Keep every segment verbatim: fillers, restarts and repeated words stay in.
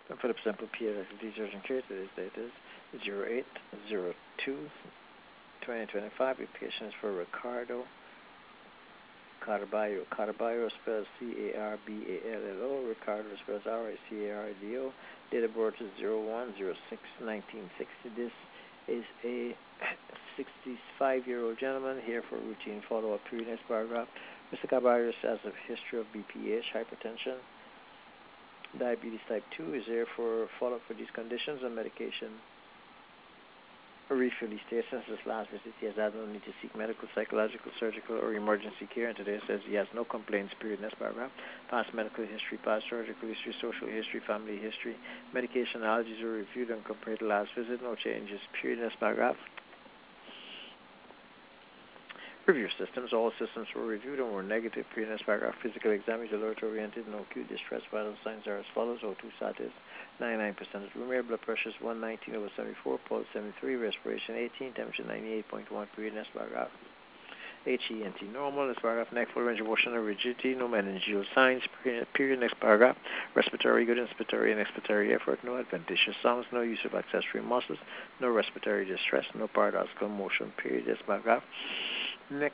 And for the sample P S teachers and care, today's date is zero eight zero two twenty twenty-five. Application is for Ricardo Carballo. Carballo spells C A R B A L L O. Ricardo spells R I C A R D O. Date of birth is zero one zero six nineteen sixty. This is a sixty-five-year-old gentleman here for routine follow-up period. Next paragraph. Mister Carballo has a history of B P H, hypertension, diabetes type two. Is there for follow-up for these conditions and medication. Refill states since his last visit he has had no need to seek medical, psychological, surgical, or emergency care, and today says he has no complaints, period. Next paragraph. Past medical history, past surgical history, social history, family history, medication, allergies were reviewed and compared to last visit, no changes, period. Next paragraph. Review systems. All systems were reviewed and were negative, period. Next paragraph. Physical exam is alert-oriented, no acute distress. Vital signs are as follows. O two status, ninety-nine percent room air, blood pressure is one nineteen over seventy-four, pulse seventy-three, respiration eighteen, temperature ninety-eight point one, period. Next paragraph. H E N T normal. Next paragraph. Neck, full range of motion and rigidity, no meningeal signs, period. Next paragraph. Respiratory good, inspiratory and expiratory effort, no adventitious sounds, no use of accessory muscles, no respiratory distress, no paradoxical motion, period. Next paragraph. Neck,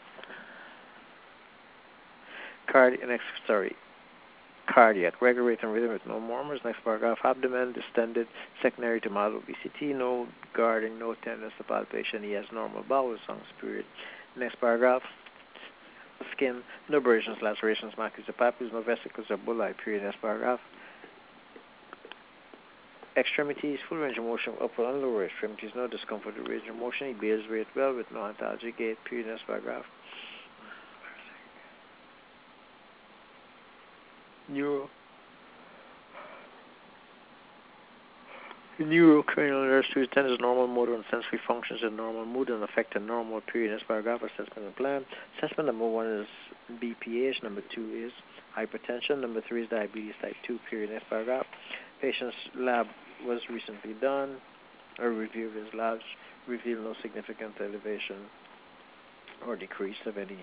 cardiac, next, sorry, cardiac, regular rate and rhythm with no murmurs. Next paragraph. Abdomen distended, secondary to mild obesity, no guarding, no tenderness to palpation. He has normal bowel sounds, period. Next paragraph. Skin, no abrasions, lacerations, macules or papules, no vesicles or bullae, period. Next paragraph. Extremities, full range of motion, upper and lower extremities, no discomfort or range of motion. He bears weight well with no antalgic gait, period. Next paragraph. Neuro, neurocranial nerves to attend as normal motor and sensory functions in normal mood and affect a normal, period. Next paragraph. Assessment and plan. Assessment number one is B P H. Number two is hypertension. Number three is diabetes type two, period. Next paragraph. Patient's lab was recently done. A review of his labs revealed no significant elevation or decrease of any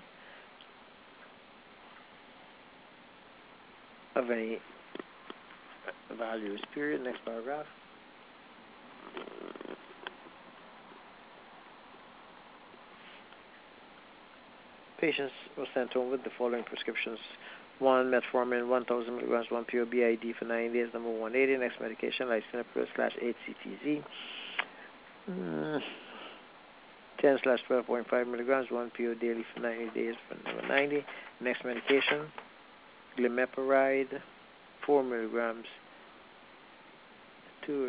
of any values, period. Next paragraph. Patients were sent home with the following prescriptions. One, metformin, one thousand milligrams, one P O B I D for nine days, number one eighty. Next medication, lisinopril slash eight C T Z. Mm, ten slash twelve point five milligrams, one P O daily for ninety days for number ninety. Next medication, glimepiride, four milligrams, two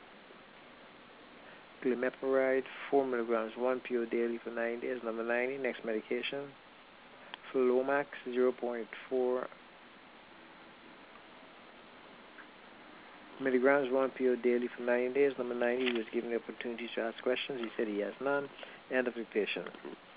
glimepiride, four milligrams, one P O daily for nine days, number ninety. Next medication, Flomax, zero point four milligrams, one P O daily for ninety days, number ninety. He was given the opportunity to ask questions. He said he has none. End of the patient.